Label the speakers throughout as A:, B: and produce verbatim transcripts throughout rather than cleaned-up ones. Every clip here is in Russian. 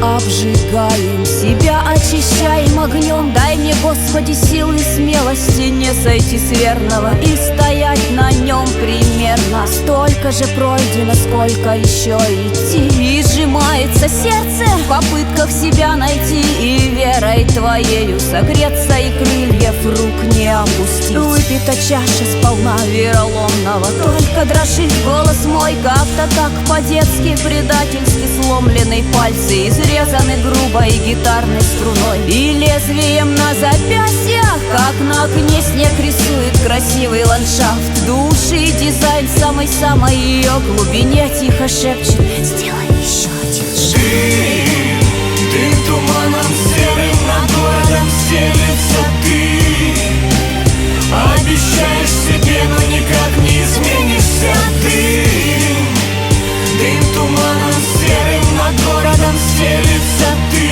A: обжигаем, себя очищаем огнем. Дай мне, Господи, силы и смелости не сойти с верного и стоять на нем примерно. Столько же пройдено, сколько еще идти, и сжимается сердце в попытках себя найти, и верой Твоею согреться, и крыльев рук не опустить. Выпита чаша сполна вероломного, только дрожит голос мой как-то так по-детски, предательски сломлены пальцы, изрезаны грубой гитарной струной, и лезвием на запястьях, как на окне, снег рисует красивый ландшафт. Души дизайн в самой-самой ее глубине тихо шепчет: сделай еще один шаг.
B: Дым, дым туманом серым над городом стелится. Ты обещаешь себе, но никак не изменишься. Дым, дым туманом серым над городом стелится.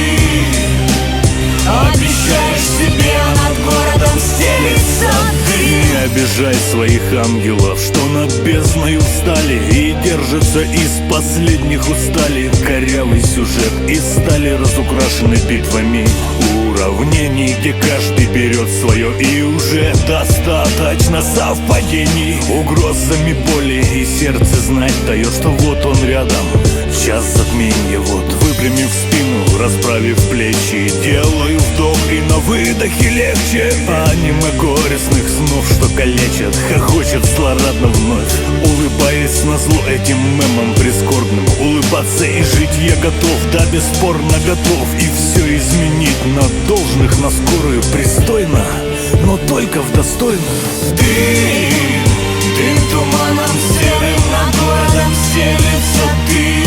B: Ты обещаешь себе, а над городом стелится.
C: Не обижай своих ангелов, что над бездною встали и держатся из последних устали. Корявый сюжет и стали разукрашены битвами уравнений, где каждый берет свое, и уже достаточно совпадений, угрозами боли, и сердце знать дает, что вот он рядом. Час затмения, вот выпрямив спину, расправив плечи, делаю вдох, и на выдохе легче. Аниме горестных снов, что калечат, хохочет злорадно вновь, улыбаясь назло этим мемам прискорбным. Улыбаться и жить я готов, да, бесспорно готов, и все изменить на должных, на скорую, пристойно, но только в достойную.
B: Дым, дым туманом серым над городом стелится. Ты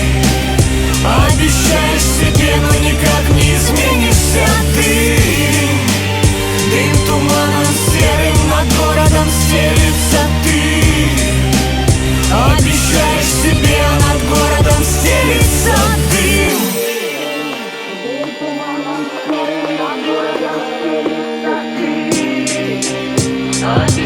B: обещаешь себе, но никак не изменишься. Дым, дым туманом серым над городом стелится. Ты обещаешь себе, а над городом стелится. Дым, дым туманом серым над городом стелится. Ты